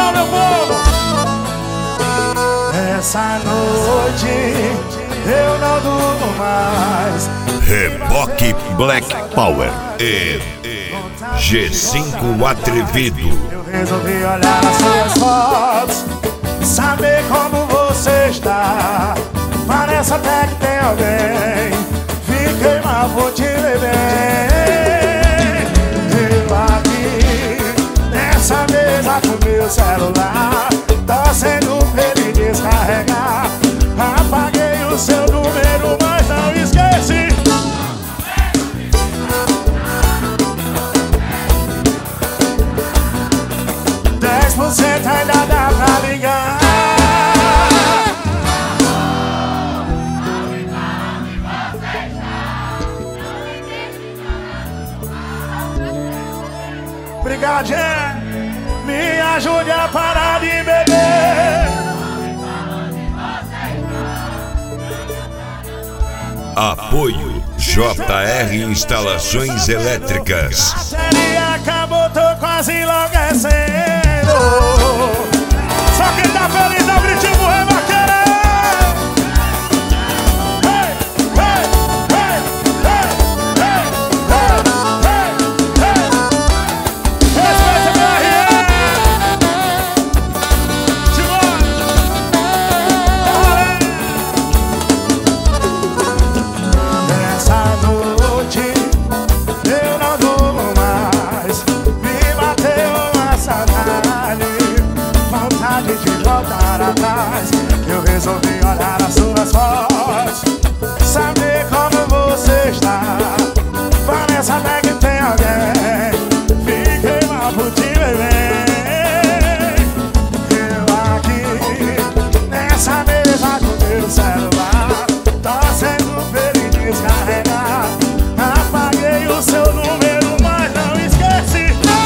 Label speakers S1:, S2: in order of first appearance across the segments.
S1: Alô, meu povo!
S2: Essa noite eu não durmo mais.
S3: Reboque Black Power e G5 Atrevido.
S2: Eu resolvi olhar as suas fotos, saber como você está. Parece até que tem alguém. Fiquei mal, vou te beber. Eu aqui nessa mesa com meu celular, torcendo pra ele descarregar. Apaguei o seu número, mas não esqueci. 10% ainda dá pra ligar. Obrigado, gente. Me ajude a parar de beber.
S3: Apoio JR Instalações Elétricas.
S2: A série acabou, tô quase enlouquecendo. Só quem tá feliz é o gritinho do rebaqueiro. Hey, hey, hey, hey, hey, hey, hey, hey. Respeita meu RN. Simbora. Nessa noite eu não durmo mais. Me bateu uma saudade, vontade de voltar atrás. Eu resolvi olhar as suas fotos, saber como você está. Parece até que tem alguém. Fiquei mal por te beber. Eu aqui nessa mesa com meu celular, torcendo pra ele descarregar. Apaguei o seu número, mas não esqueci.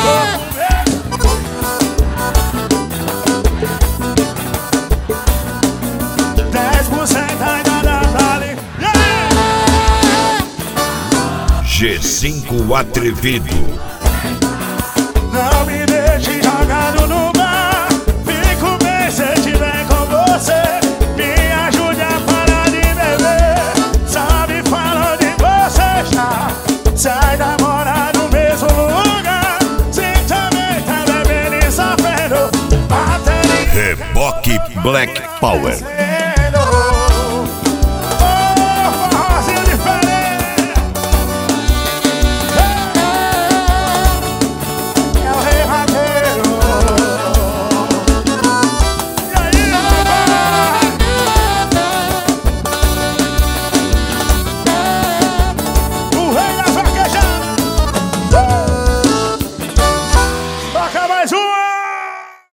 S2: 10% ainda dá pra ligar.
S3: G5 Atrevido.
S2: Não me deixe jogado no bar. Fico bem se estiver com você. Me ajude a parar de beber. Sabe, fala onde você está. Se ainda mora no mesmo lugar. Se também tá bebendo e sofrendo. Bateria.
S3: Reboque Black Power.